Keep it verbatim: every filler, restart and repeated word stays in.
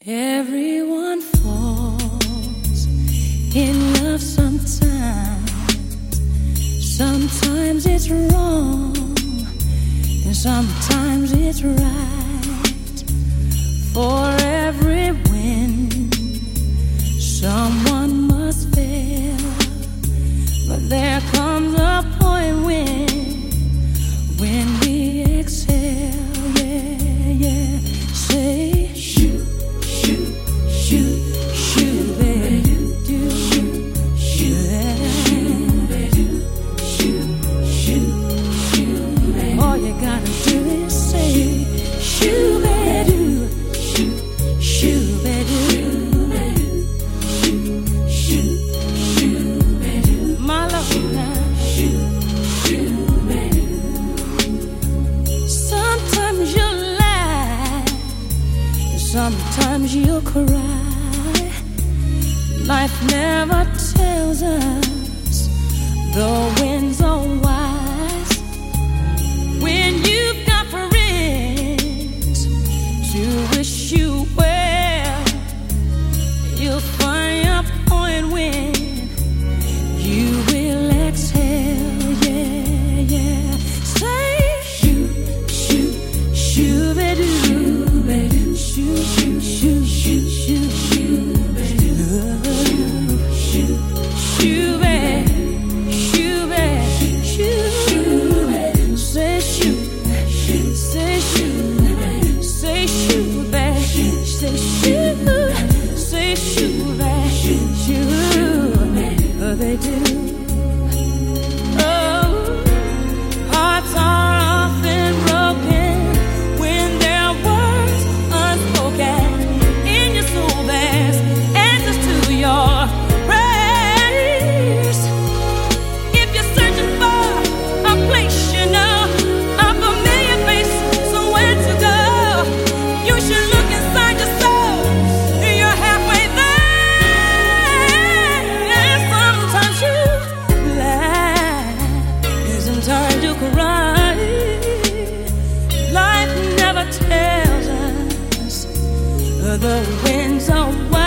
Everyone falls in love sometimes. Sometimes it's wrong, and sometimes it's right. For every win, someone must fail. But there comes a point when, when we exhale. Yeah, yeah. Say, shoot, shoot, shoot, shoot, baby. Do, shoot, shoot, shoot, shoot, shoot, baby. All you gotta do is say, shoot, baby. Shoot, shoot, baby. Shoot, shoot, shoot, baby. My love now. Shoot, shoot, baby. Sometimes you lie, sometimes you'll cry. Life never tells us the winds are wise. When you've got friends to wish you well, you'll find a point when you will exhale. Yeah, yeah. Say, shoot, shoot, shoot, baby. Shoot, shoot, shoot, shoot, shoot, shoot, baby. Shoot, shoot, baby. Shoot, baby. Shoot, baby. Say shoot, say shoot, say shoot, baby. Say shoot, say shoot, baby. Shoot, oh, they do. Oh, hearts are often broken when their words unspoken. In your soul there's answers to your prayers. If you're searching for a place you know, a familiar face, somewhere to go, you should look inside your soul. You're halfway there. Sometimes you laugh, and sometimes you cry. Life never tells us the winds are wild.